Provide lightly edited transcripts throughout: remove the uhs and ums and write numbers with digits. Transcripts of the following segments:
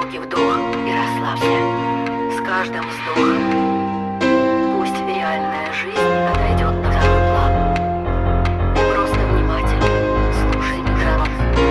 глубокий вдох и расслабься. С каждым вздохом пусть реальная жизнь отойдет на второй план. И просто внимательно слушай диалог.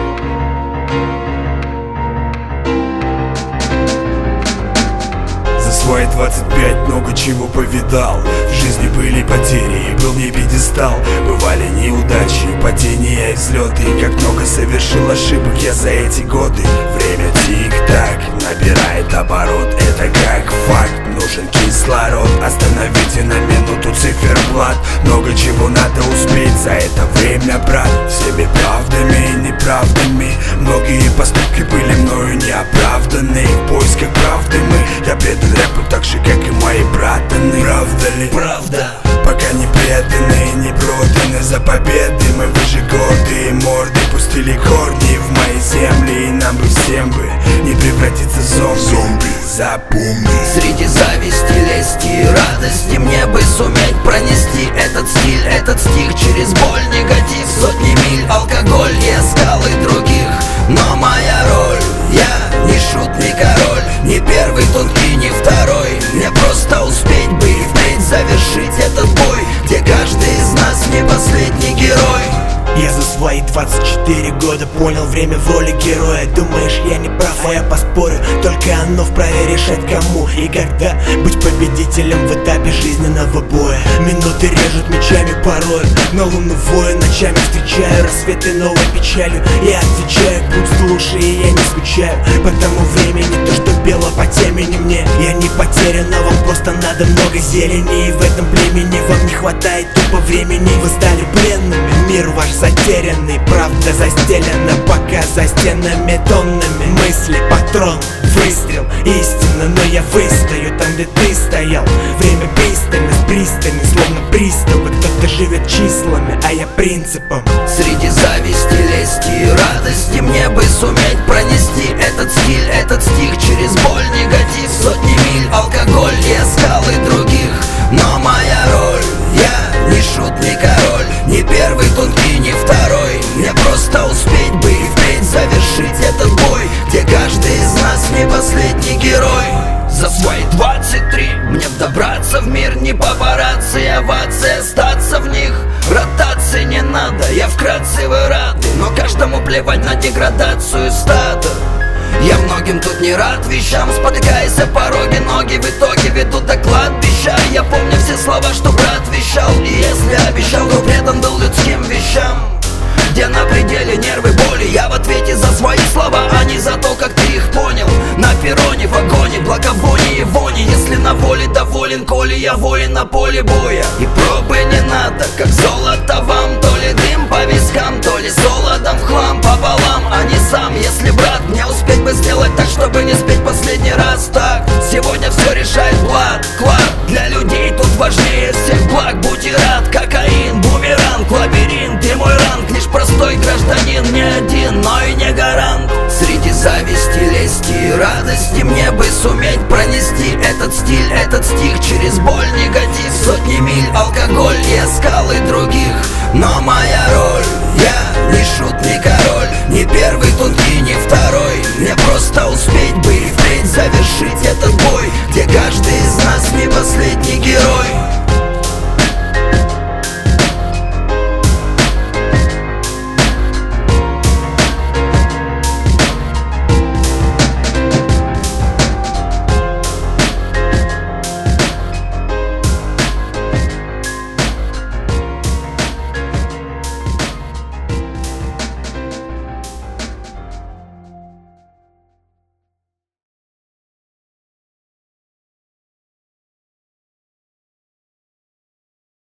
За свои 25 много чего повидал. В жизни были потери, был не пьедестал. Бывали неудачи, падения и взлеты. И как много совершил ошибок я за эти годы. Время тик-так набирает оборот. Это как факт, нужен кислород. Остановите на минуту циферблат. Много чего надо успеть за это время, брат. Всеми правдами и неправдами. Многие поступки были мною неоправданы. В поисках правды я предан рэпу так же, как и мои братаны. Правда ли? Правда. Пока не преданы, не проданы за победы. Мы выше годы, морды пустили корни в мои земли. И нам бы всем бы не превратиться в зомби. Запомни. Среди зависти, лести и радости мне бы суметь пронести этот стиль, этот стих через боль, негатив. Сотни миль, алкоголь и скалы других. Но моя роль, я не шут, не король, не первый, тонкий, не второй. Мне просто успеть бы и впредь завершить этот бой, где каждый из нас не последний герой. Я за свои 24 года понял время в роли героя. Думаешь, я не прав, а я поспорю. Только оно вправе решать, кому и когда быть победителем в этапе жизненного боя. Минуты режут мечами порой, но луну воин ночами встречаю. Рассветы новой печалью я отвечаю: будь лучше, и я не скучаю. Потому времени то, что бело по темени мне. Я не потерян, но вам просто надо много зелени. И в этом племени вам не хватает тупо времени. Вы стали пленными, мир ваш затерянный, правда застелена пока за стенами тоннами мысли, патрон, выстрел, истина. Но я выстою там, где ты стоял. Время пристально, словно приставы. Кто-то живет числами, а я принципом. Среди зависти, лести и радости мне бы суметь пронести этот стиль, этот стих через боль, негатив. Сотни миль, алкоголь и скалы других. Но моя роль, я не шут, не король, не первый, тонкий, не второй. Мне просто успеть бы и впредь завершить этот бой, где каждый из нас не последний герой. За свои 23 мне добраться в мир, не папарацци, овации, остаться в них. Ротации не надо, я вкратце вы рады, но каждому плевать на деградацию стада. Я многим тут не рад вещам, спотыкаясь о пороге, ноги в итоге ведут до кладбища. Я помню все слова, что брат вещал, и если обещал, то предан был людским вещам. Где на пределе нервы, боли, я в ответе за свои слова, а не за то, как ты их понял. На перроне, в вагоне, благовоние, вони. Если на воле доволен, коли я воин на поле боя. И пробы не надо, как золото вам. То ли дым по вискам, то ли солодом в хлам пополам, а не сам. Если, брат, мне успеть бы сделать так, чтобы не спеть последний раз так. Сегодня все решает блат, клад. Для людей тут важнее всех благ. Будь и рад, кокаин, бумеранг, лабиринт. Ты мой ранг, лишь простой гражданин, не один, но и не гарант. Среди зависти, лести и радости мне бы суметь пронести этот стиль, этот стих через боль, негатив. Сотни миль, алкоголь и скалы других. Но моя роль,